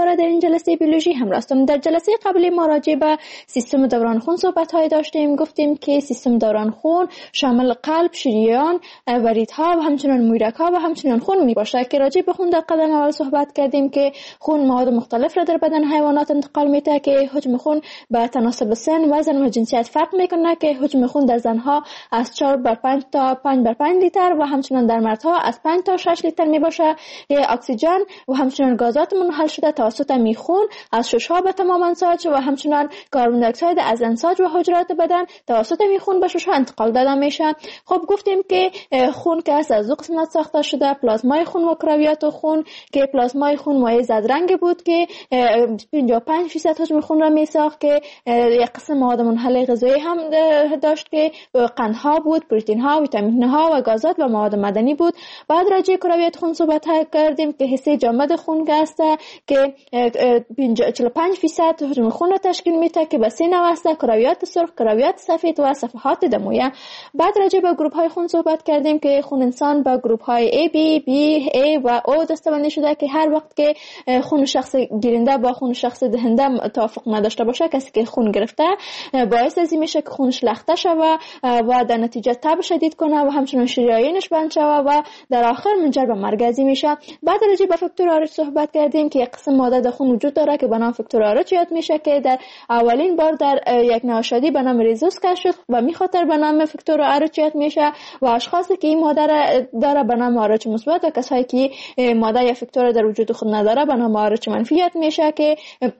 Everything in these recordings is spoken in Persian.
دوباره در این جلسه بیولوژی همراه هستم. در جلسه قبلی ما راجع به سیستم دوران خون صحبت‌های داشتیم. گفتیم که سیستم دوران خون شامل قلب، شریان، وریدها و همچنین مویرک‌ها و همچنین خون میباشه که راجع به خون در قدم اول صحبت کردیم که خون مواد مختلف را در بدن حیوانات انتقال میده که حجم خون به تناسب سن، وزن و جنسیت فرق میکنه که حجم خون در زنها از 4/5 تا 5/5 لیتر و همچنین در مردها از 5 تا 6 لیتر میباشه. اکسیژن و همچنین گازات منحل شده توسط میخون از ششها به تمام انساج و همچنین کربن دی اکساید از انساج و حجرات بدن توسط میخون به ششها انتقال داده میشه. خب گفتیم که خون که از دو قسمت ساخته شده، پلازمای خون و کرویات خون که پلازمای خون مایع زرد بود که 55% حجم خون را میساخت که یک قسم مواد منحل غذایی هم داشت که قندها بود، پروتئین ها، ویتامین ها و گازات و مواد معدنی بود. بعد راجع کرویات خون صحبت کردیم که حصه جامد خون است که 45% حجم خون را تشکیل میده که به سه نوع است: کرویات سرخ، کرویات سفید و صفحات دمویه. بعد راجع به گروه های خون صحبت کردیم که خون انسان به گروه های A, B, A و O دسته‌بندی شده که هر وقت که خون شخص گیرنده با خون شخص دهنده توافق نداشته باشه، کسی که خون گرفته باعث از این میشه که خونش لخته شوه و در نتیجه تب شدید کنه و همچنین شریانش بند شوه و در آخر منجر به مرگ میشه. بعد راجع به فاکتور آرچ صحبت کردیم که یک قسم ماده در خون وجود داره که به نام فاکتور آرچ یاد میشه که در اولین بار در یک نوشادی به نام ریزوس کشف شد و میخاطر به نام فاکتور آرچ یاد میشه و اشخاصی که این ماده داره به نام آرچ مثبت و کسایی که ماده یا فاکتور در وجود خود نداره به نام آرچ منفی یاد میشه که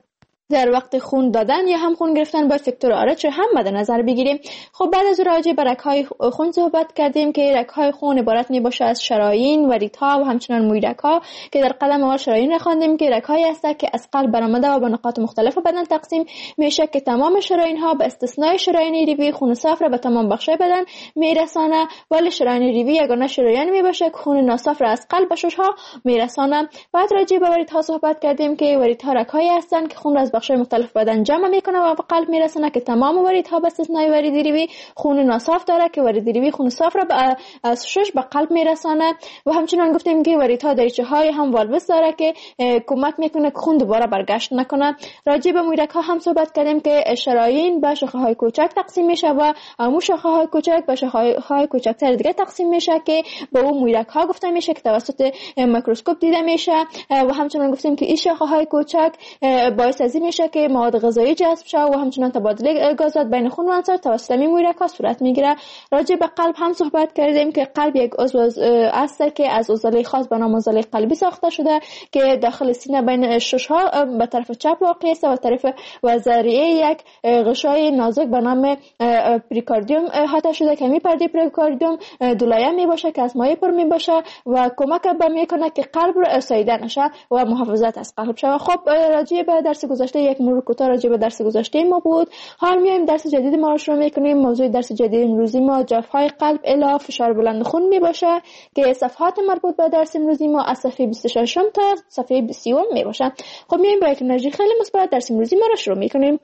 در وقت خون دادن یا هم خون گرفتن باید فاکتور آرچ هم مد نظر بگیریم. خب بعد از راجع به رگ‌های خون صحبت کردیم که رگ‌های خون عبارت میباشه از شرايين، وریدها و همچنین مویرک‌ها که در قدم اول شرايين را خواندیم که رگ‌هایی هست که از قلب برآمده و به نقاط مختلف بدن تقسیم میشه که تمام شرايين‌ها به استثنای شرايين ریوی خون صاف را به تمام بخش‌های بدن میرسانه، ولی شرايين ریوی یگانه شریان میباشه که خون ناصاف را از قلب به شش‌ها میرسانه. بعد راجع به وریدها صحبت کردیم که وریدها رگ‌هایی هستند که خون را از بخش‌های مختلف بدن جمع میکنه و به قلب میرسونه که تمام وریدها به استثنای ورید ریوی خون ناصاف داره که ورید ریوی خون صاف را از شش به قلب میرسونه. و همچنین گفتیم که وریدها دریچه‌های هم والوس داره که کمک میکنه که خون دوباره برگشت نکنه. راجع به مویرک‌ها هم صحبت کردیم که شرايين به شاخه‌های کوچک تقسیم میشه و همون شاخه‌های کوچک به شاخه‌های کوچکتر دیگه تقسیم میشه که به اون مویرک‌ها گفته میشه که توسط میکروسکوپ دیده میشه. و همچنین گفتیم که این شاخه‌های کوچک باعث از این میشه که مواد غذایی جذب شه و همچنین تبادل گازات بین خون و انساج توسط این مویرک‌ها صورت میگیره. راجع به قلب هم صحبت کردیم که قلب یک عضو است که از عضله خاص به نام عضله قلبی ساخته شده که داخل سینه بین شش‌ها به طرف چپ واقع است و طرف و ذریعه یک غشای نازک به نام پریکاردیوم احاطه شده که می پرده پریکاردیوم دولایه می باشه که از مایع پر می باشه و کمک به میکنه که قلب رو ساییده نشه و محافظت از قلب شه. خب راجع به درس گذشته یک مرور کوتاه راجع به درس گذشته ما بود. حال میایم درس جدید ما رو شروع میکنیم. موضوع درس جدید امروزی ما جفای قلب الی فشار بلند خون می باشه که صفحات مربوط به درس امروزی ما از صفحه 26 تا صفحه 30 می باشه. خب میایم با یک انرژی خیلی مثبت درس امروزی ما رو شروع میکنیم.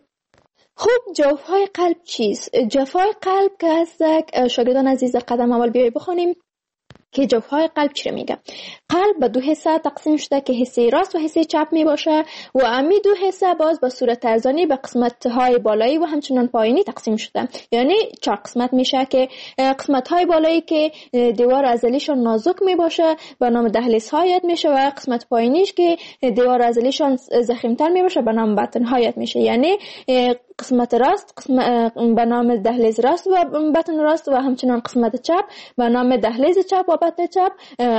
خب جوفای قلب چیست؟ جوفای قلب که هست شاگردان عزیز قدم اول بیایی بخونیم که جوفای قلب چی میگه. قلب به دو حصه تقسیم شده که حصه راست و حصه چپ می باشه و امی دو حصه باز به صورت ارزانی به قسمت های بالایی و همچنان پایینی تقسیم شده. یعنی 4 قسمت میشه که قسمت های بالایی که دیوار عضلیشون نازک می باشه به نام دهلیز ها یاد میشه و قسمت پایینیش که دیوار عضلیشون ضخیم‌تر می باشه به نام بطن ها یاد میشه. یعنی قسمت راست به نام دهلیز راست و بطن راست و همچنان قسمت چپ به نام دهلیز چپ و بطن چپ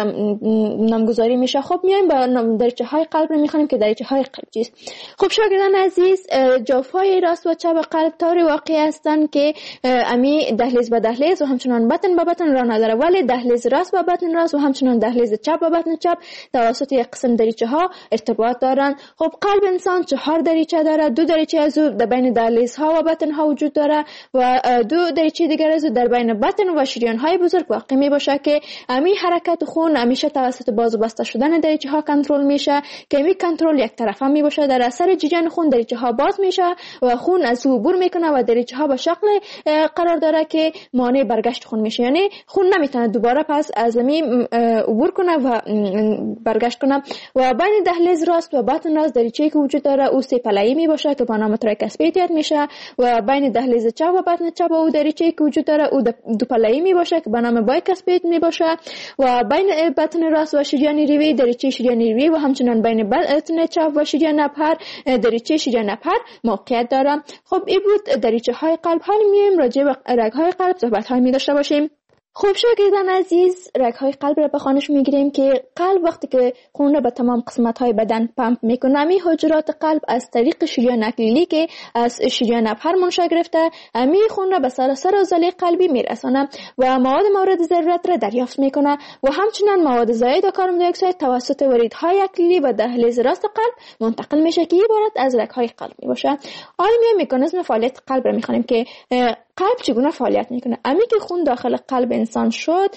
نامگذاری میشه. خب میایم با دریچه های قلب رو میخونیم که دریچه های قلب چیست. خب شاگردان عزیز جوفای راست و چپ قلب طوری واقع هستند که امی دهلیز به دهلیز و همچنان بطن به بطن را نداره، ولی دهلیز راست به بطن راست و همچنان دهلیز چپ به بطن چپ توسط یک قسم دریچه ها ارتباط دارند. خب قلب انسان 4 دریچه داره. 2 دریچه از او در بین دهلیزها و بطنها وجود داره و دو دریچه دیگر از در بین بطن و شریان‌های بزرگ واقع می باشه که امی حرکت خون همیشه توسط باز و بسته شدن دریچه ها کنترل میشه که امی کنترل یک طرفه می باشه. در اثر جریان خون دریچه ها باز میشه و خون از او عبور میکنه و دریچه ها به شکل قرار داره که مانع برگشت خون میشه، یعنی خون نمیتونه دوباره پس از امی عبور کنه و برگشت کنه. و بین دهلیز راست و بطن راست دریچه‌ای که وجود داره او سه پله‌ای می باشه که با نام تریکاسپید یاد میشه و بین دهلیز چپ و بطن چپ او دریچه‌ای که وجود داره او دو پله‌ای می باشه که با نام بایکاسپید می باشه و بین بطن راست و شریان ریوی دریچه شریان ریوی و همچنان بین بطن چپ و شریان نپر دریچه شریان نپر موقعیت داره. خب این بود دریچه های قلب. حالا میایم راجع به رگ های قلب صحبت های می داشته باشیم. خب شاگردان عزیز، رگ‌های قلب را به خوانش میگیریم که قلب وقتی که خون را به تمام قسمت‌های بدن پمپ میکنه، امی حجرات قلب از طریق شریان اکلیلی که از شریان نپر منشأ گرفته امی خون را به سراسر عضله قلبی میرسانه و مواد مورد ضرورت را دریافت میکنه و همچنین مواد زائد و کربن دی اکساید توسط وریدهای اکلیلی و دهلیز راست قلب منتقل میشه که عبارت از رگ‌های قلب میباشه. حالا مکانیزم فعالیت قلب را میخوانیم که قلب چگونه فعالیت میکنه. امی که خون داخل قلب انسان شد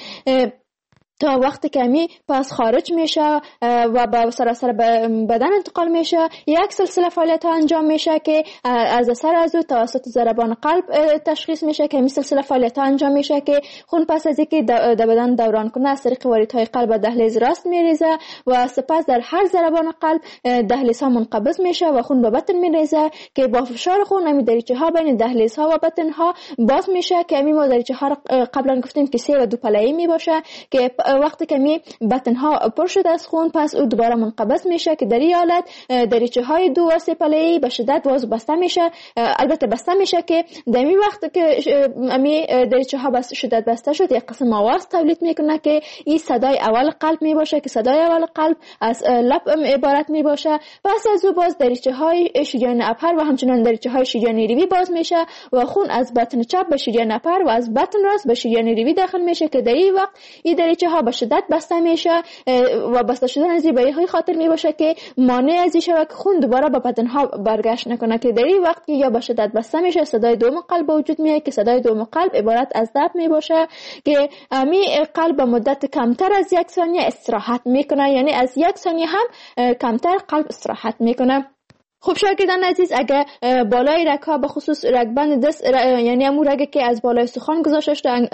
تا وقتی که امی پس خارج میشه و به سراسر بدن انتقال میشه، یک سلسله فعالیت ها انجام میشه که از اثر از او توسط ضربان قلب تشخیص میشه که این سلسله فعالیت ها انجام میشه که خون پس از اینکه در بدن دوران کنه از طریق واریدهای قلب دهلیز راست میریزه و سپس در هر ضربان قلب دهلیز ها منقبض میشه و خون به بطن میریزه که با فشار خون امی دریچه ها بین دهلیز ها و بطن ها باز میشه که امی ما دریچه ها قبلا گفتیم که 3 و 2 پله‌ای میباشه که وقتی که می بطن ها پر شده از خون پس او دوباره منقبض میشه که در این حالت دریچه های 2 و 3 پله‌ای به شدت باز بسته میشه. البته بسته میشه که در این وقت که امی دریچه ها به شدت بسته شد یک قسم آواز تولید میکنه که این صدای اول قلب میباشه که صدای اول قلب از لب عبارت میباشه. پس از او باز دریچه های شریان اپر و همچنان دریچه های شریان ریوی باز میشه و خون از بطن چپ به شریان اپر و از بطن راست به شریان ریوی داخل میشه که در این وقت این دریچه ها به شدت بسته میشه و بسته شدن از این به این خاطر می باشه که مانع از این شود که خون دوباره به بدن ها برگشت نکنه که در این وقت یا به شدت بسته میشه صدای دوم قلب وجود میاد که صدای دوم قلب عبارت از دب می باشه که امی قلب به مدت کمتر از 1 ثانیه استراحت میکنه، یعنی از 1 ثانیه هم کمتر قلب استراحت میکنه. خب شاگردان عزیز، اگه بالای رگ‌ها به خصوص رگبند دست یعنی همون رگی که از بالای استخوان گذاشته شده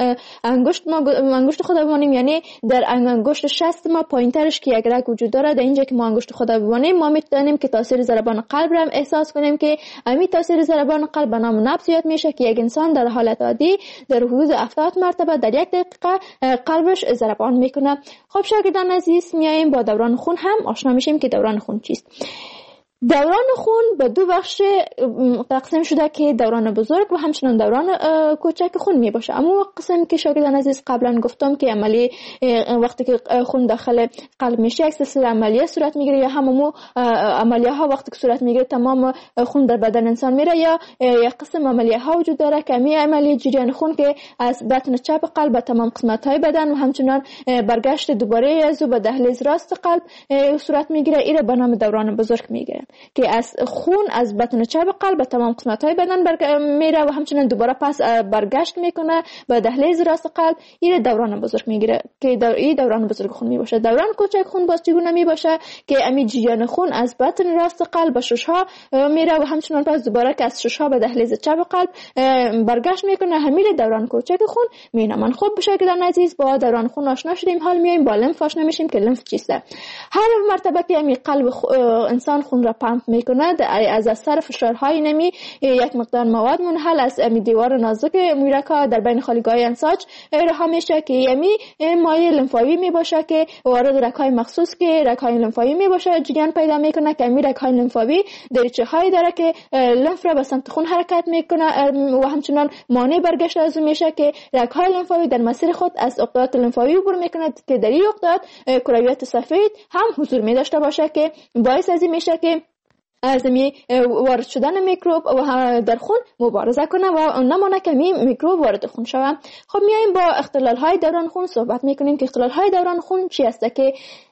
انگشت خود ببینیم، یعنی در انگشت شست ما پایینترش که یک رگ وجود داره، در اینجا که ما انگشت خود ببینیم ما میتونیم که تاثیر ضربان قلب را احساس کنیم که همین تاثیر ضربان قلب به نام نبض یاد میشه که یک انسان در حالت عادی در حدود 70 مرتبه در 1 دقیقه قلبش ضربان میکنه. خب شاگردان عزیز، میایم با دوران خون هم آشنا میشیم که دوران خون چیست. دوران خون به 2 بخش تقسیم شده که دوران بزرگ و همچنان دوران کوچک خون می باشه. اما قسم که شاگردان عزیز قبلا گفتم که عملی وقتی که خون داخل قلب میشه یک سلسله عملیه صورت میگیره یا هممو عملیه ها وقتی که صورت میگیره تمام خون در بدن انسان میره، یا یک قسم عملیه ها وجود داره که می عملیه جریان خون که از بطن چپ قلب به تمام قسمت های بدن و همچنان برگشت دوباره از به دهلیز راست قلب صورت میگیره. این به نام دوران بزرگ میگیره که از خون از بطن چپ قلب به تمام قسمت‌های بدن میره و همچنین دوباره پس برگشت میکنه به دهلیز راست قلب. این دوران بزرگ میگیره که این دوران بزرگ خون میباشه. دوران کوچک خون باز چگونه میباشه که امی جریان خون از بطن راست قلب به ششها میره و همچنین پس دوباره که از ششها به دهلیز چپ قلب برگشت میکنه. همین دوران کوچک خون مینامن. خب شاگردان عزیز، با دوران خون آشنا شدیم، حال میایم با لمف آشنا میشیم که لمف چیسته. هر مرتبه که امی قلب انسان خون را پمپ میکنه از اثر فشارهای نمی یک مقدار مواد منحل از دیوار نازک میرکا در بین خالیگاه انساج رها میشه که یمی مایع لمفاوی میباشه که وارد رگ‌های مخصوص که رگ‌های لمفاوی میباشه جریان پیدا میکنه که می رگ‌های لمفاوی دریچه هایی داره که لمف را به سمت خون حرکت میکنه و همچنان مانع برگشت از میشه که رگ‌های لمفاوی در مسیر خود از عقدات لمفاوی عبور میکنه که در این عقدات کرویات سفید هم حضور می داشته باشه که باعث از این میشه که از وارد شدن میکروب و در خون مبارزه کنه و نمانه که میکروب وارد خون شوه. خب میایم با اختلال های دوران خون صحبت میکنیم که اختلال های دوران خون چی هسته که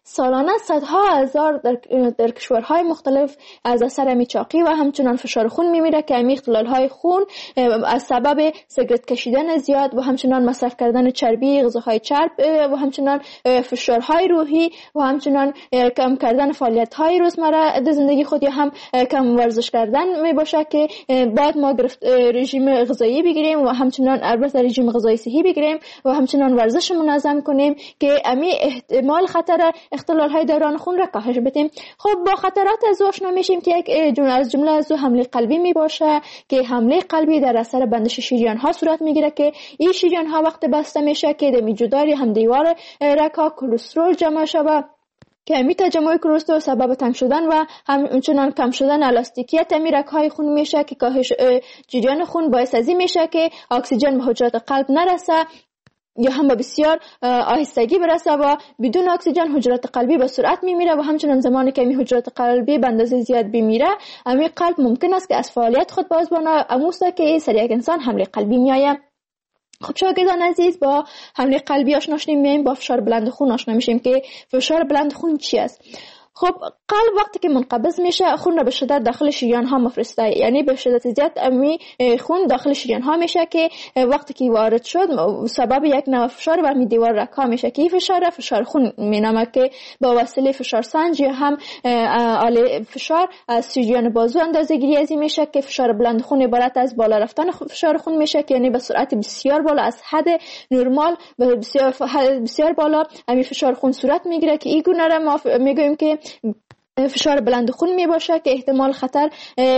سالانه صدها هزار در کشورهای مختلف از اثر میچاقی و همچنان فشار خون میمیره که امی اختلالهای خون از سبب سیگارت کشیدن زیاد و همچنان مصرف کردن چربی، غذاهای چرب و همچنان فشارهای روحی و همچنان کم کردن فعالیت‌های روزمره در زندگی خود یا هم کم ورزش کردن می باشه که باید ما رژیم غذایی بگیریم و همچنان البته رژیم غذایی صحی بگیریم و همچنان ورزش منظم کنیم که امی احتمال خطر اختلال‌های دوران خون را کاهش بدیم. خب با خطرات از آشنا میشیم که یک از جمله از حمله قلبی می باشه که حمله قلبی در اثر بندش شریان‌ها صورت میگیره که این شریان‌ها وقت بسته میشه که در جدار هم دیوار رگ‌ها کلسترول جمع شود که امی تجمع کلسترول سبب تنگ شدن و همچنان کم شدن الاستیکیت امی رگ‌های خون میشه که کاهش جریان خون باعث از این میشه که اکسیژن به حجرات قلب نرسه یا هم به بسیار آهستگی برسه و بدون اکسیژن حجرات قلبی به سرعت میمیره و همچنان زمانی که این حجرات قلبی به اندازه زیاد بمیره امی قلب ممکن است که از فعالیت خود باز بانه اموسته که سر یک انسان حمله قلبی میآید. خب شاگردان عزیز با حمله قلبی آشنا شدیم، میایم با فشار بلند خون آشنا میشیم که فشار بلند خون چی است. خب قلب وقتی که منقبض میشه خون را به شدت داخل شریان ها مفرسته، یعنی به شدت زیاد امی خون داخل شریان ها میشه که وقتی که وارد شد سبب یک نوع فشار بر دیوار رگ ها میشه که این فشار خون مینامه که با وسیله فشار سنج یا هم آله فشار از شریان بازو اندازه گیری از این میشه که فشار بلند خون عبارت از بالا رفتن فشار خون میشه که یعنی به سرعت بسیار بالا از حد نرمال به بسیار بالا امی فشار خون صورت میگیره که این گونه را ما میگوییم که فشار بلند خون می باشه که احتمال خطر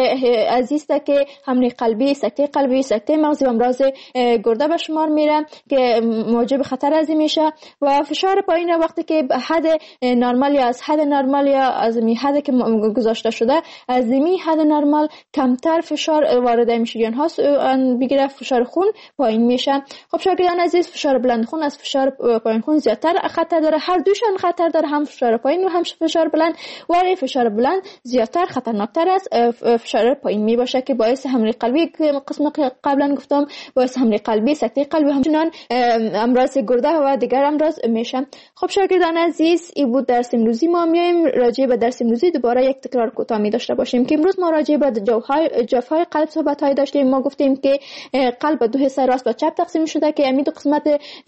از است که حمله قلبی، سکته مغزی و امراض گرده به شمار میره که موجب خطر از این میشه. و فشار پایین وقتی که حد نرمال یا از حد نرمال یا از می حد که گذاشته شده از می حد نرمال کمتر فشار وارد شریان ها بگیره، فشار خون پایین میشه. خب شاگردان عزیز فشار بلند خون از فشار پایین خون زیادتر خطر داره، هر دوشان خطر داره، هم فشار پایین و هم فشار بلند. و فشار بلند زیادتر خطرناکتر از فشار پایین می باشه که باعث حمله قلبی که قسم قبلا گفتم باعث حمله قلبی، سکته قلبی و همچنان امراض گرده و دیگر امراض میشه. خب شاگردان عزیز این بود درس امروزی. ما میایم راجع به درس امروزی دوباره یک تکرار کوتاه می داشته باشیم که امروز ما راجع به جوفهای قلب صحبت های داشتیم. ما گفتیم که قلب به دو حصه راست و چپ تقسیم شده که همین دو قسمت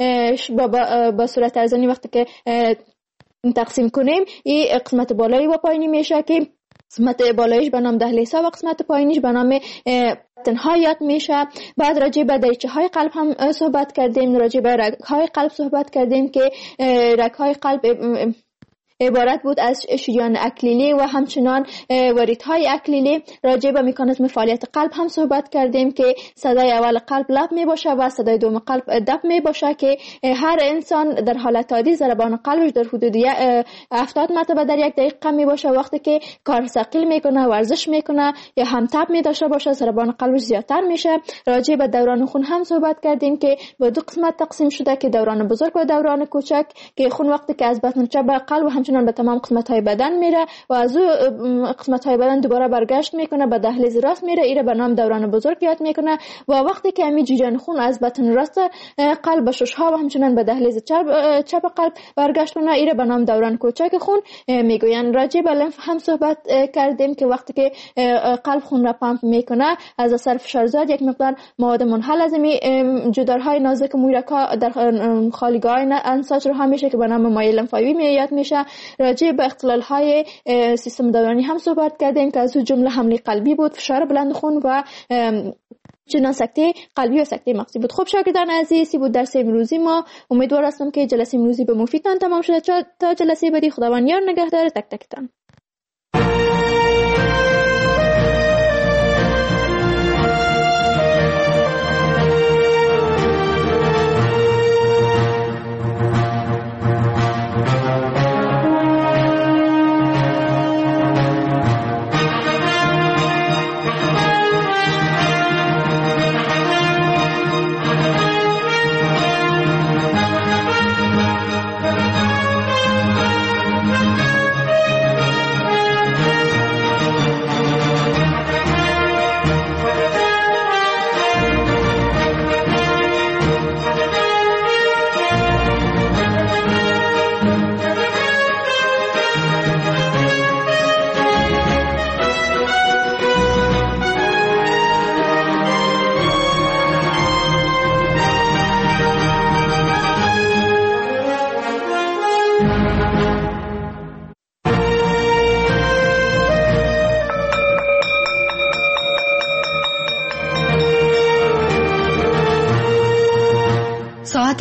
با صورت ارزانی وقتی که تقسیم کنیم این قسمت بالایی و پایینی میشه که قسمت بالاییش به نام دهلیز و قسمت پایینیش به نام تنهایت میشه. بعد راجع به دریچه های قلب هم صحبت کردیم، راجع به رگ های قلب صحبت کردیم که رگ های قلب عبارت بود از شریان اکلیلی و همچنان وریدهای اکلیلی. راجع به مکانیزم فعالیت قلب هم صحبت کردیم که صدای اول قلب لب می باشه و صدای دوم قلب دب می باشه که هر انسان در حالت عادی ضربان قلبش در حدود 70 مرتبه در یک دقیقه می باشه. وقتی که کار ثقیل میکنه، ورزش میکنه یا هم تب می داشته باشه ضربان قلبش زیادتر میشه. راجع به دوران خون هم صحبت کردیم که به دو قسمت تقسیم شده که دوران بزرگ و دوران کوچک که خون وقتی که از بطن چپ به قلب و همچنان به تمام قسمت‌های بدن میره و از او قسمت‌های بدن دوباره برگشت میکنه به دهلیز راست میره، ایره به نام دوران بزرگ یاد میکنه. و وقتی که امی جریان خون از بطن راست قلب به شش‌ها و همچنان به دهلیز چپ قلب برگشت کنه، ایره به نام دوران کوچک خون میگوین. راجع به لنف هم صحبت کردیم که وقتی که قلب خون را پمپ میکنه از اثر فشار زیاد یک مقدار مواد منحل از امی جدارهای نازک مویرک‌ها در خالیگاه‌های انساج رو هم میشه که به نام مایع لنفاوی یاد میشه. راجع به اختلال‌های سیستم دورانی هم صحبت کردیم که از اون جمله حمله قلبی بود، فشار بلند خون و چنان سکته قلبی و سکته مغزی بود. خب شاگردان عزیزی بود درس امروزی ما. امیدوار هستم که جلسه امروزی به مفیدتان تمام شده. تا جلسه بعدی خداوند یار نگهدار تک تکتان.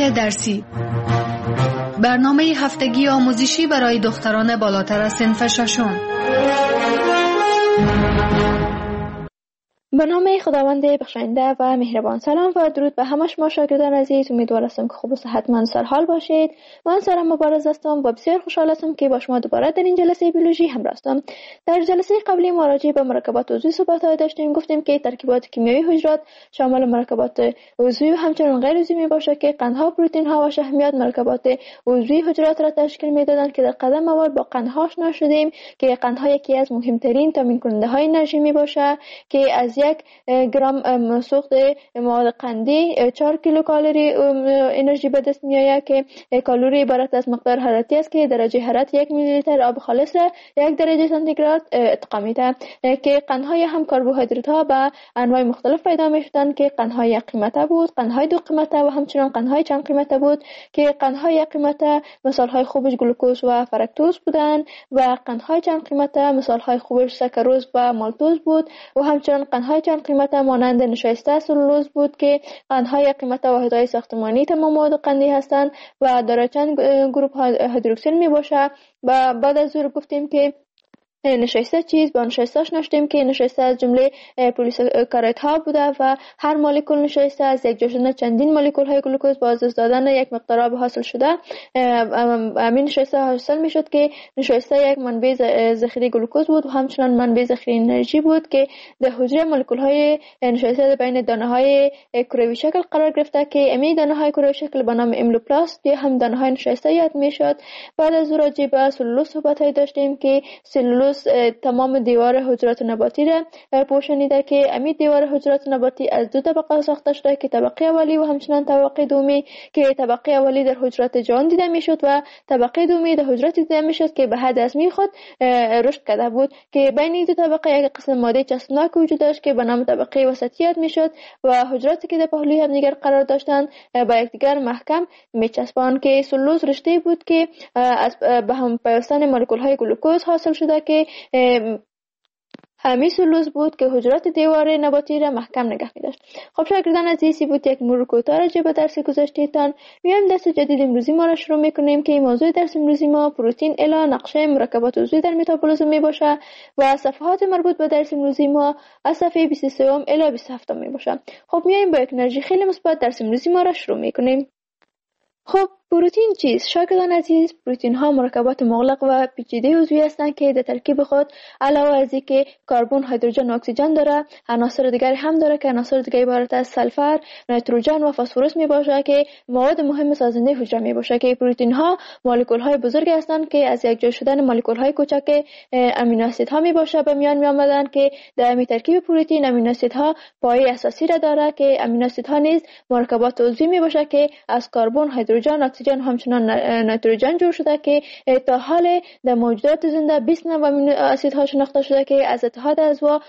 درسی، برنامه هفتگی آموزشی برای دختران بالاتر از صنف ششم. به نام خداوند بخشنده و مهربان. سلام و درود به همه شما شاگردان عزیز. امیدوار هستم که خوب و صحتمند سرحال باشید. من سارا مبارز هستم و بسیار خوشحال هستم که با شما دوباره در این جلسه بیولوژی همراه هستم. در جلسه قبلی ما راجع به مرکبات عضوی صحبت داشتیم. گفتیم که ترکیبات کیمیایی حجرات شامل مرکبات عضوی و همچنین غیر عضوی میباشه که قندها، پروتئین ها و شحمیات مرکبات عضوی حجرات را تشکیل میدادند که در قدم اول با قندها آشنا شدیم که قندها یکی از مهمترین تامین کننده های انرژی میباشه که از 1 گرم سوخت مواد قندی 4 کیلوکالری انرژی به دست میآید که کالری عبارت از مقدار حرارتی است که درجه حرارت 1 میلی لیتر آب خالص 1 درجه سانتیگراد ارتقا میده که قندهای هم کربوهیدرات ها به انواع مختلف پیدا میشدند که قندهای یک قیمته بود، قندهای دو قیمته و همچنین قندهای چند قیمته بود که قندهای یک قیمته مثال های خوبش گلوکوز و فرکتوز بودند و قندهای چند قیمته مثال های خوبش سکروز و مالتوز بود و همچنین قندهای چند قیمته مانند نشایسته سلولوز بود که قندهای قیمت واحدهای ساختمانی تمام مواد قندی هستند و دارای چند گروپ هیدروکسیل می باشه. و بعد از ظهر گفتیم که نشایسته چیز با نشایسته نشدیم که نشایسته از جمله پلیساکارید ها بوده و هر مولکول نشایسته از یک جا شدن چندین مولکول های گلوکوز با از دست دادن یک مقدار آب حاصل شده. همین نشایسته حاصل می شد که نشایسته یک منبع ذخیره گلوکوز بود و همچنین منبع ذخیره انرژی بود که در حجره مولکول های نشایسته بین دانه های کروی شکل قرار گرفته که امی دانه های کروی شکل به نام املوپلاست یا هم دانه های نشایسته یاد می شد. بعد از راجع به سلولوز صحبت داشتیم که سلولوز تمام دیوار حجرات نباتی را پوشانیده که امی دیوار حجرات نباتی از دو طبقه ساخته شده که طبقه اولی و همچنین طبقه دومی که طبقه اولی در حجرات جان دیده میشد و طبقه دومی در حجرات دیده میشد که به حد از می خود رشد کرده بود که بین این دو طبقه یک قسم ماده چسبناک وجود داشت که به نام طبقه وسطیت میشد و حجراتی که در پهلوی هم دیگر قرار داشتند با یکدیگر محکم میچسباند که سلولوز رشته بود که از به هم پیوستن مولکول های گلوکوز حاصل شده که همین سلولوز بود که حجرات دیوار نباتی را محکم نگه می‌داشت. خب شاگردان عزیزی بود یک مرور کوتاه راجع به درس گذشته‌تان. میایم درس جدید امروزی ما را شروع می‌کنیم که موضوع درس امروزی ما پروتئین الی نقشه مرکبات عضوی در متابولیسم میباشه و صفحات مربوط به درس امروزی ما از صفحه 23 الی 27 میباشه. خب میایم با یک انرژی خیلی مثبت درس امروزی ما را شروع می‌کنیم. خب پروتئین چیست؟ شاگردان عزیز، پروتئین ها مرکبات مغلق و پیچیده عضوی هستند که در ترکیب خود علاوه از اینکه کربن، هیدروژن و اکسیژن داره، عناصر دیگری هم داره که عناصر دیگه عبارت از سلفر، نیتروژن و فسفرس میباشه که مواد مهم سازنده حجره میباشه که پروتئین ها مولکول های بزرگی هستند که از یک جا شدن مولکول های کوچک امینو اسید ها میباشه به میان میآمدن که در می ترکیب پروتئین امینو اسید ها پایه اساسی را داره که امینو اسید ها نیز مرکبات عضوی میباشه که از کربن، هیدروژن، اکسیژن همچنان نیتروژن جور شده که تا حال در موجودات زنده 20 نوع امینو اسیدها شناخته شده که از اتحاد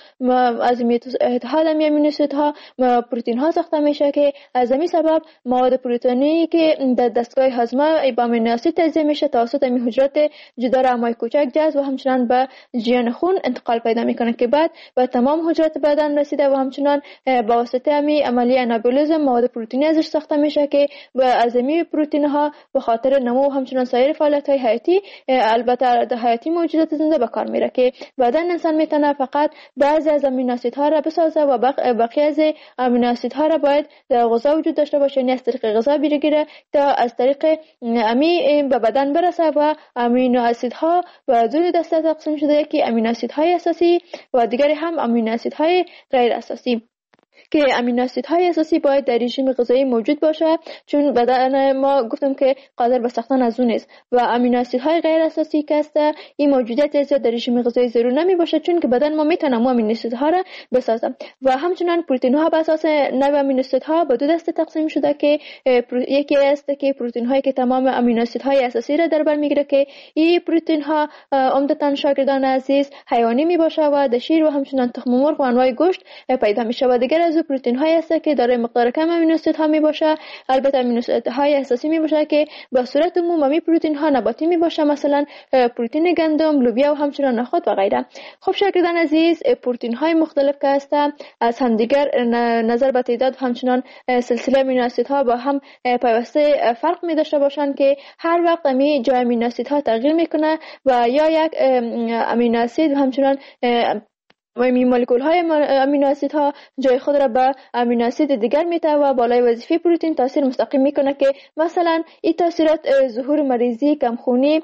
اتحاد امینو اسیدها پروتئین ها ساخته میشه که از همین سبب مواد پروتئینی که در دستگاه هاضمه با امینو اسید تجزیه میشه توسط این حجرات جدار امای کوچک جذب و همچنان به جریان خون انتقال پیدا میکنه که بعد به تمام حجرات بدن رسیده و همچنان به واسطه همین عملیه انابولیزم مواد پروتئینی ازش ساخته میشه که از همین پروتئین ها به خاطر نمو و همچنان سایر فعالیت‌های حیاتی البته در حیاتی موجودات زنده به کار میره که بدن انسان میتونه فقط بعضی از امینو اسیدها را بسازه و بقیه از امینو اسیدها را باید در غذا وجود داشته باشه، یعنی از طریق غذا بگیره تا از طریق امی به بدن برسه و امینو اسیدها به دو دسته تقسیم شده که امینو اسیدهای اساسی و دیگری هم امینو اسیدهای غیر اساسی که امینو اسیدهای اساسی باید در رژیم غذایی موجود باشه چون بدن ما گفتم که قادر به ساختن از اون نیست و امینو اسیدهای غیر اساسی که است این موجودیت زیاد در رژیم غذایی ضرور نمی باشه چون که بدن ما میتونه امینو اسیدها را بسازه و همچنین پروتئین ها بر اساس نوع امینو اسیدها به دو دسته تقسیم شده که یکی است که پروتئین هایی که تمام امینو اسیدهای اساسی را در بر میگیره که این پروتئین ها عمدتاً شاگردان عزیز حیوانی می باشه و در شیر و همچنین تخم مرغ و انواع گوشت پیدا میشه و دیگر از پروتئین های است که دارای مقدار کم امینو اسید ها می باشه. البته امینو اسید های اساسی می باشه که به صورت عمومی پروتئین ها نباتی می باشه، مثلا پروتئین گندم، لوبیا و همچنین نخود و غیره. خب شاگردان عزیز، پروتئین های مختلف که است از همدیگر نظر به تعداد همچنان سلسله امینو اسید ها با هم پیوسته فرق می داشته باشند که هر وقت امی جای امینو اسید ها تغییر میکنه و یا یک امینو اسید همچنان مولکول های امینو اسید ها جای خود را به امینو اسید دیگر میده و بالای وظیفه پروتئین تاثیر مستقیم میکنه که مثلا این تاثیرات ظهور مریضی، کمخونی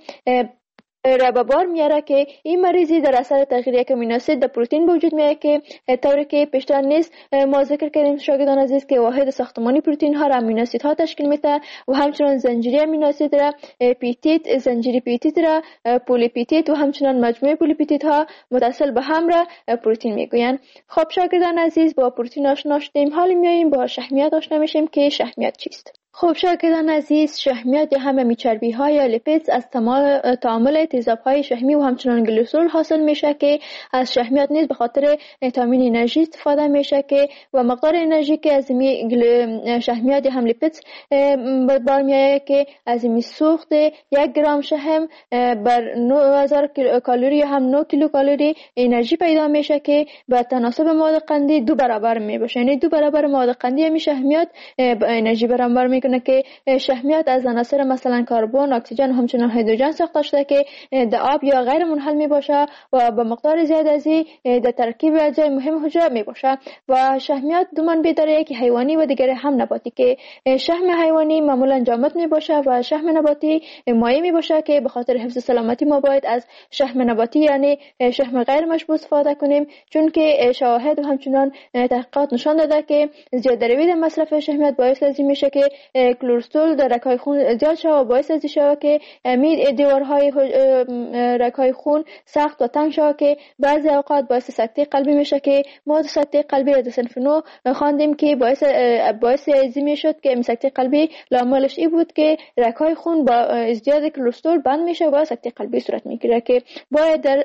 را به بار میاره که این مریضی در اثر تغییر یک امینو اسید در پروتئین به وجود میاد که طوری که پیشتر نیز ما ذکر کردیم شاگردان عزیز که واحد ساختمانی پروتئین ها را امینو اسید ها تشکیل میده و همچنین زنجیره امینو اسید را پیپتید، زنجیره پیپتید را پولیپپتید و همچنین مجموعه پولیپپتید ها متصل به هم را پروتئین میگویند. خب شاگردان عزیز، با پروتئین آشنا شدیم، حالا میایم با شحمیات آشنا میشیم که شحمیات چیست. خب شاگردان عزیز، شحمیات یا همه چربی ها یا لیپیدز از تعامل تیزاب های شحمی و همچنان گلیسرول حاصل میشه که از شحمیات نیز به خاطر تامین انرژی استفاده میشه که و مقدار انرژی که از این شحمیات یا هم لیپیدز بار میایه که از این سوخت 1 گرم شحم بر 9000 کالری یا هم 9 کیلو کالری انرژی پیدا میشه که به تناسب مواد قندی 2 برابر میشه، یعنی 2 برابر مواد قندی همین شحمیات انرژی برابر میکنه که شحمیات از عناصر مثلا کربن، اکسیژن و همچنین هیدروژن ساخته شده که در آب یا غیر منحل می باشه و به مقدار زیاد از این در ترکیب اجزای مهم حجره می باشه. و شحمیات دو منبع داره، یکی حیوانی و دیگری هم نباتی که شحم حیوانی معمولا جامد می باشه و شحم نباتی مایع می باشه که به خاطر حفظ سلامتی ما باید از شحم نباتی یعنی شحم غیر مشبوع استفاده کنیم، چون که شواهد و همچنین تحقیقات نشان داده که زیاد روی مصرف شحمیات باعث از این میشه که کلسترول در رگ‌های خون زیاد شود و باعث از این شود که دیوارهای رگ‌های خون سخت و تنگ شود که بعضی اوقات باعث سکته قلبی میشه که ما سکته قلبی را در صنف 9 خواندیم که باعث ازی میشد که سکته قلبی لاملش این بود که رگ‌های خون با ازدیاد کلسترول بند میشه و سکته قلبی صورت میگیره که باید در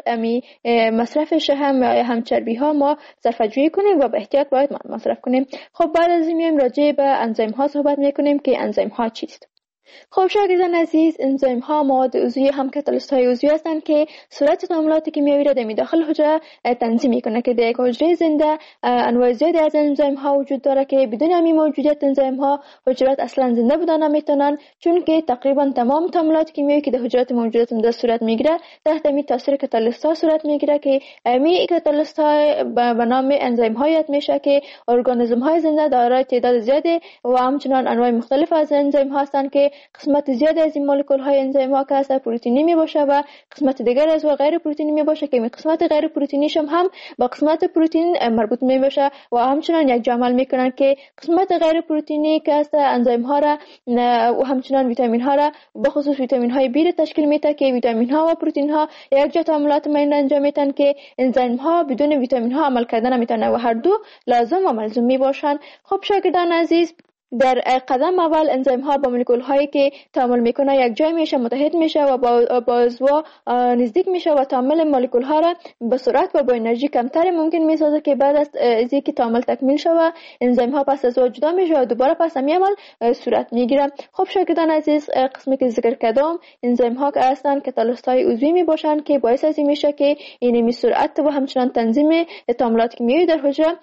مصرف شحم یا هم چربی ها ما صرفه‌جویی کنیم و به احتیاط باید مصرف کنیم. خب بعد از این میایم راجع به انزیم ها صحبت میکنیم که انزیم ها چیست. خب شاگردان عزیز، انزیم ها مواد عضوی هم کاتالیست های عضوی هستند که صورت تعاملات کیمیایی را در داخل حجره تنظیم میکنه که در یک حجره زنده انواع زیادی از انزیم ها وجود داره که بدون همین موجودیت انزیم ها حجرات اصلا زنده بودن نمیتونن، چون که تقریبا تمام تعاملات کیمیایی که در حجرات موجودات در صورت میگیره تحت همین تاثیر کاتالیست ها صورت میگیره که همین کاتالیست ها به نام انزیم ها یاد میشه که ارگانیسم های زنده دارای تعداد زیادی و همچنین انواع مختلف از انزیم ها هستند که قسمت زیاد از این مولکول های انزیم ها که هست پروتئینی می باشه و قسمت دیگر از و غیر پروتئینی می باشه که می قسمت غیر پروتئینیش هم با قسمت پروتئین مربوط می باشه و همچنین یک جمع میکنن که قسمت غیر پروتئینی که هست انزیم ها را و همچنین ویتامین ها را به خصوص ویتامین های بی را تشکیل میده که ویتامین ها و پروتئین ها یک جا تعاملات میان انجام میدن که انزیم ها بدون ویتامین ها عمل کردن نمیتونه و هر دو لازم و ملزوم می باشن. خب شاگردان عزیز، در قدم اول انزیم ها با مولکول هایی که تعامل میکنه یک جای میشه، متحد میشه و با عضو نزدیک میشه و تعامل مولکول ها را به سرعت و با انرژی کمتر ممکن میسازه که بعد از اینکه تعامل تکمیل شود انزیم ها پس از جدا میشه و دوباره پس همین عمل صورت میگیره. خب شاگردان عزیز، قسمی که ذکر کردم انزیم ها که هستن کاتالیست های عضوی می باشن که باعث از این میشه که این سرعت و همچنین تنظیم تعاملات کیمیایی در حجره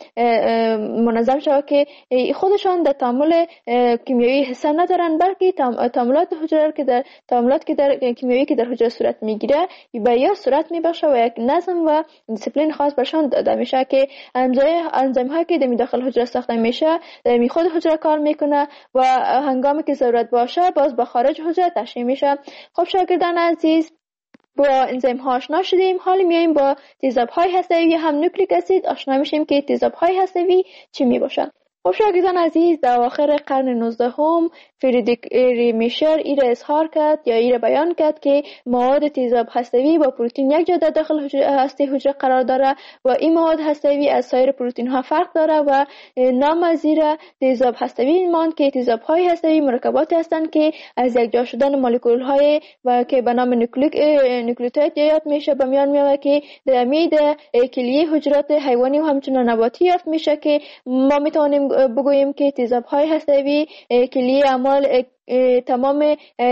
منظم شود که خودشان در تعامل کیمیایی حصه ندارن، بلکه تعاملات حجره که در کیمیایی که در حجره صورت میگیره به یا صورت میبخشه و یک نظم و دیسیپلین خاص برشان داده میشه که انزیم هایی که در داخل حجره ساخته میشه در خود حجره کار میکنه و هنگامی که ضرورت باشه باز به خارج حجره تشریح میشه. خب شاگردان عزیز، با انزیم ها آشنا شدیم، حالا میایم با تیزاب های هسته‌ای هم نوکلیک اسید آشنا میشیم که تیزاب های هسته‌ای چی میباشن. خب شاگردان عزیز، در اواخر قرن 19 فریدریک میشر ای را اظهار کرد یا ای را بیان کرد که مواد تیزاب هسته‌ای با پروتئین یک جا در داخل هسته حجره قرار داره و این مواد هسته‌ای از سایر پروتئین ها فرق داره و نام از زیر تیزاب هسته‌ای ماند که تیزاب های هسته‌ای مرکباتی هستند که از یک جا شدن مولکول های و که به نام نوکلیوتید یاد میشه به میان میاد که در مید کلیه حجرات حیوانی و همچنین نباتی یافت میشه که ما میتونیم بگوییم که تیزاب های هسته‌ای کلیه اعمال تمام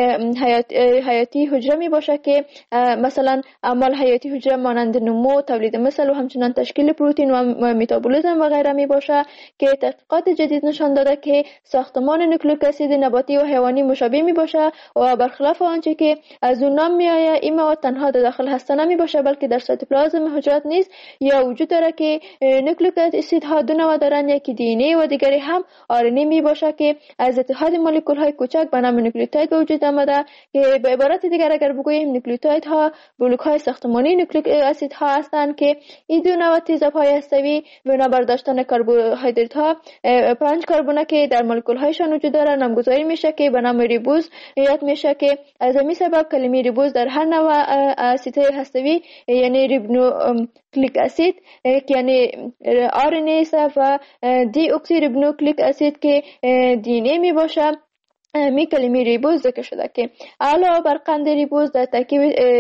حیاتی حجره می باشه که مثلا اعمال حیاتی حجره مانند نمو، تولید مثل و همچنین تشکیل پروتئین و متابولیسم و غیره می باشه که تحقیقات جدید نشان داده که ساختمان نوکلیک اسید نباتی و حیوانی مشابه می باشه و برخلاف آنچه که از اون نام می آید این مواد تنها در داخل هسته نمی باشه بلکه در سایتوپلازم حجرات نیز یا وجود داره که نوکلیک اسید ها دو نوع دارن، یکی دی ان ای و دیگری هم آر ان ای می باشه که از اتحاد مولکول های کوچک به نام نوکلیوتید به وجود آمده که به عبارت دیگر اگر بگوییم نوکلیوتید ها بلوک های ساختمانی نوکلیک اسید ها هستند که این دو نوع تیزاب های هسته‌ای بنابر داشتن کربوهیدرات ها 5 کربن که در مولکول هایشان وجود داره نامگذاری میشه که به نام ریبوز یاد میشه که از همین سبب کلمه ریبوز در هر نوع اسید هسته‌ای یعنی ریبونوکلیک اسید که یعنی آر ان ای و دی اکسی ریبونوکلیک اسید که دی ان ای می باشه می کلمه ریبوز ذکر شده که علاوه بر قند ریبوز در ترکیب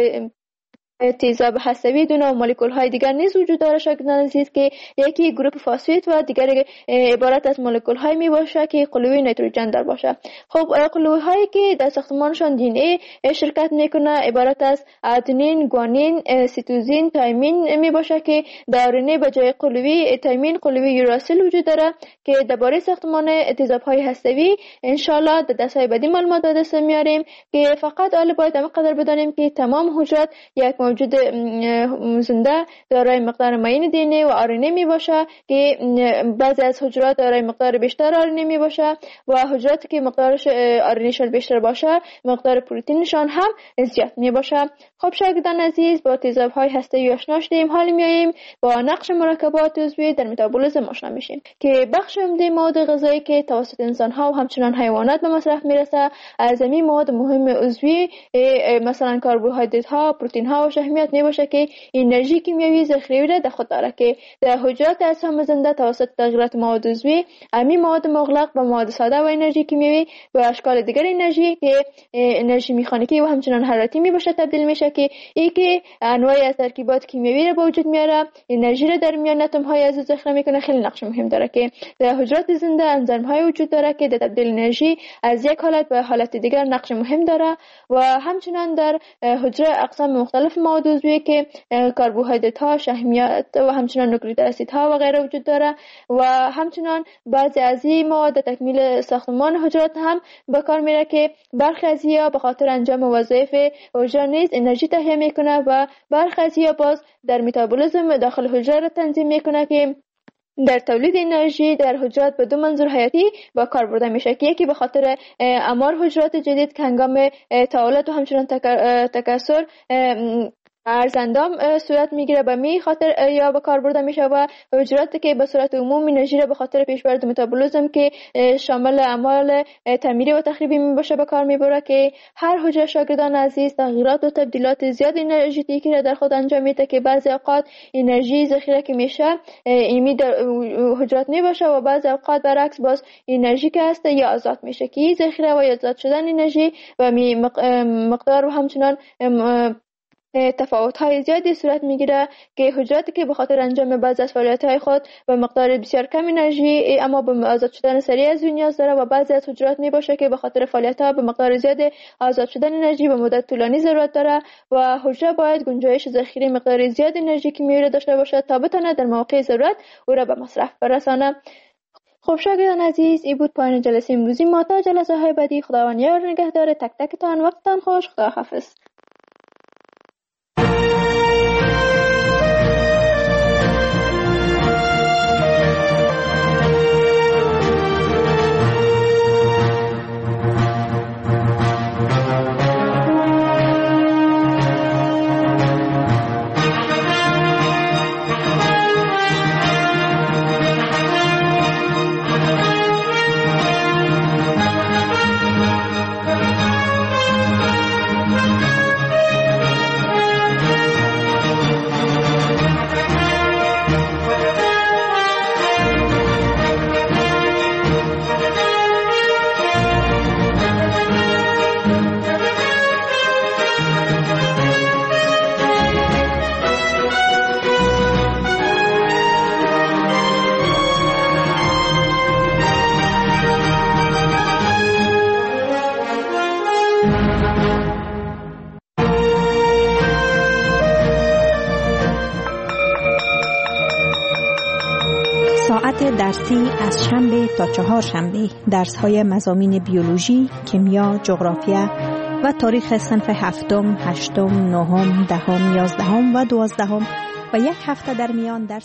تیزاب هسته‌ای دو نوع مولکول های دیگر نیز وجود داره شاگردان عزیز که یکی گروپ فاسفید و دیگر عبارت از مولکول های می باشه که قلوی نیتروژن دار باشه. خب قلوی هایی که در ساختمانشان دی ان ای شرکت میکنه عبارت از ادنین، گوانین، سیتوزین، تایمین می باشه که در آر ان ای به جای قلوی تایمین قلوی یوراسیل وجود داره که درباره ساختمان تیزاب های هسته‌ای ان شاء الله در درس‌های بعدی معلومات به دست میاریم که فقط حالا باید همینقدر بدانیم که تمام حجرات یک موجود زنده دارای مقدار معین دی ان ای و آر ان ای می باشه که بعضی از حجرات دارای مقدار بیشتر آر ان ای می باشه و حجراتی که مقدارش آر ان ایشان بیشتر باشه مقدار پروتئینشان هم زیاد می باشه. خب شاگردان عزیز، با تیزاب های هسته‌ای آشنا شدیم، حالا میایم با نقش مرکبات عضوی در متابولیسم آشنا میشیم که بخش عمده مواد غذایی که توسط انسان ها و همچنین حیوانات به مصرف میرسه از همین مواد مهم عضوی مثلا کربوهیدرات ها، پروتئین ها و شحمیات می باشه که انرژی کیمیایی ذخیره را در خود داره که در حجرات اجسام زنده توسط تغییرات مواد عضوی همین مواد مغلق با مواد ساده و انرژی کیمیایی و اشکال دیگر انرژی که انرژی مکانیکی و همچنین حرارتی می باشه تبدیل میشه که این که انواعی از ترکیبات کیمیایی را به وجود میاره، انرژی را در میان اتم های از ذخیره میکنه. خیلی نقش مهم داره که در حجرات زنده انزیم های وجود داره که در تبدیل انرژی از یک حالت به حالت دیگر نقش مهم داره و همچنین در حجره اقسام مختلف مواد عضوی که کربوهیدرات ها، شحمیات و همچنین نوکلیک اسید ها و غیره وجود داره و همچنین بعضی از این مواد تکمیل ساختمان حجرات هم به کار میره که برخی از اینها به خاطر انجام وظایف حجره نیز انرژی تهیه میکنه و برخی از اینها باز در متابولیسم داخل حجره را تنظیم میکنه که در تولید انرژی در حجرات به دو منظور حیاتی با کار برده میشه که یکی به خاطر اعمار حجرات جدید که هنگام تولد و همچنین تکثر ارزاندام صورت میگیره به می خاطر یا به کار برده میشه و حجراتی که به صورت عموم انرژی را به خاطر پیشبرد متابولیسم که شامل اعمال تعمیری و تخریبی می باشه به کار میبره که هر حجره شاگردان عزیز تغییرات و تبدیلات زیاد انرژیتیکی را در خود انجام میده که بعضی اوقات انرژی ذخیره که میشه ایمی در حجرات میباشه و بعضی اوقات برعکس باز انرژی که هست یا آزاد میشه که ذخیره و آزاد شدن انرژی و مقدار و همچنان تفاوت‌های زیادی صورت میگیره که حجراتی که به خاطر انجام بعضی از فعالیت‌های خود به مقدار بسیار کم انرژی اما به آزاد شدن سریع از نیاز داره و بعضی از حجرات میباشه که به خاطر فعالیت‌ها به مقدار زیاد آزاد شدن انرژی به مدت طولانی ضرورت داره و حجره باید گنجایش ذخیره مقدار زیاد انرژی کیمیایی داشته باشه تا بتونه در مواقع ضرورت او را به مصرف برسانه. خب شاگردان عزیز، این بود پایان جلسه امروزی ما. تا جلسه های بعدی خداوند یار نگهدار تک تکتان. وقتتان خوش. خدا حافظ. ساعت درسی از شنبه تا چهارشنبه درس‌های مضامین بیولوژی، کیمیا، جغرافیا و تاریخ صنف هفتم، هشتم، نهم، دهم، 11 و 12 و یک هفته در میان درس